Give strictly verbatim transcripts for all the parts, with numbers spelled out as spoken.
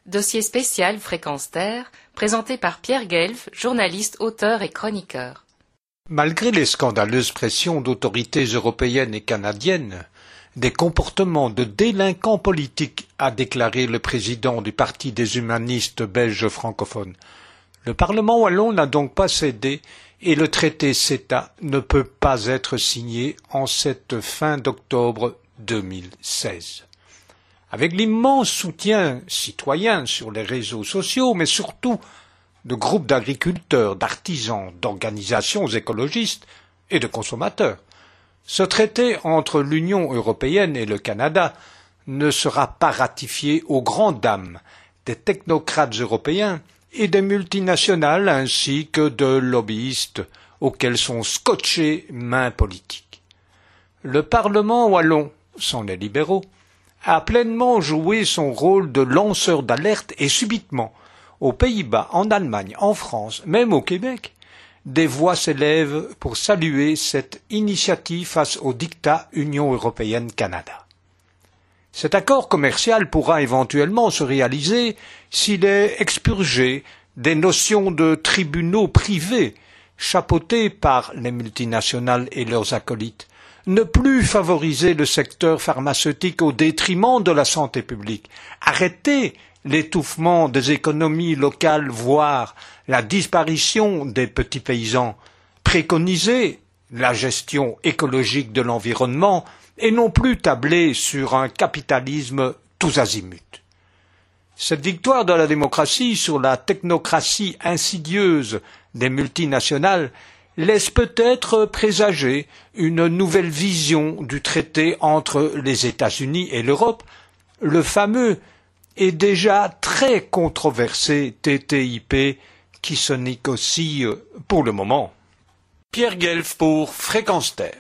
Dossier spécial Fréquence Terre, présenté par Pierre Guelf, journaliste, auteur et chroniqueur. Malgré les scandaleuses pressions d'autorités européennes et canadiennes, des comportements de délinquants politiques, a déclaré le président du Parti des humanistes belges francophones. Le Parlement wallon n'a donc pas cédé et le traité CETA ne peut pas être signé en cette fin d'octobre deux mille seize. Avec l'immense soutien citoyen sur les réseaux sociaux, mais surtout de groupes d'agriculteurs, d'artisans, d'organisations écologistes et de consommateurs, ce traité entre l'Union européenne et le Canada ne sera pas ratifié aux grandes dames des technocrates européens et des multinationales ainsi que de lobbyistes auxquels sont scotchés mains politiques. Le Parlement wallon, sans les libéraux, a pleinement joué son rôle de lanceur d'alerte et subitement, aux Pays-Bas, en Allemagne, en France, même au Québec, des voix s'élèvent pour saluer cette initiative face au diktat Union européenne-Canada. Cet accord commercial pourra éventuellement se réaliser s'il est expurgé des notions de tribunaux privés chapeautés par les multinationales et leurs acolytes, ne plus favoriser le secteur pharmaceutique au détriment de la santé publique, arrêter l'étouffement des économies locales, voire la disparition des petits paysans, préconiser la gestion écologique de l'environnement et non plus tabler sur un capitalisme tous azimuts. Cette victoire de la démocratie sur la technocratie insidieuse des multinationales laisse peut-être présager une nouvelle vision du traité entre les États-Unis et l'Europe, le fameux et déjà très controversé T T I P qui se négocie pour le moment. Pierre Guelf pour Fréquence Terre.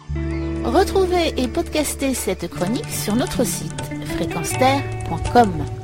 Retrouvez et podcastez cette chronique sur notre site fréquence terre point com.